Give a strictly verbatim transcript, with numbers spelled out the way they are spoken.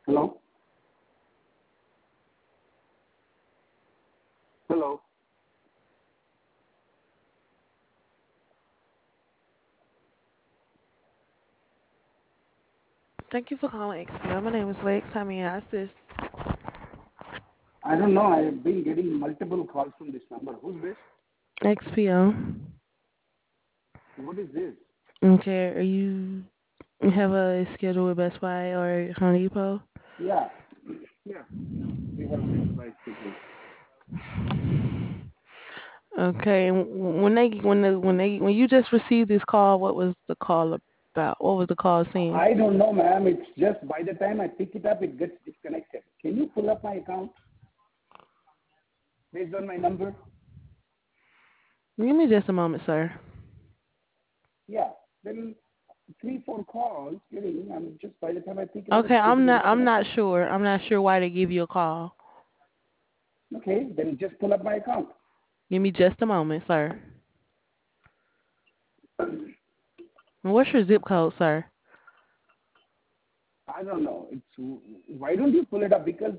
Hello? Hello? Thank you for calling X P O. My name is Lex. How may I assist? I don't know. I have been getting multiple calls from this number. Who's this? X P O. What is this? Okay, are you you have a schedule with Best Buy or Home Depot? Yeah. Yeah. We have Best Buy schedule. Okay, and when they when the when they when you just received this call, what was the call about? What was the call saying? I don't know, ma'am. It's just by the time I pick it up, it gets disconnected. Can you pull up my account based on my number? Give me just a moment, sir. Yeah. Then three, four calls getting, I'm just by the time I pick it up, Okay, it's I'm getting not I'm not disconnected. sure. I'm not sure why they give you a call. Okay, then just pull up my account. Give me just a moment, sir. And what's your zip code, sir? I don't know. It's why don't you pull it up? Because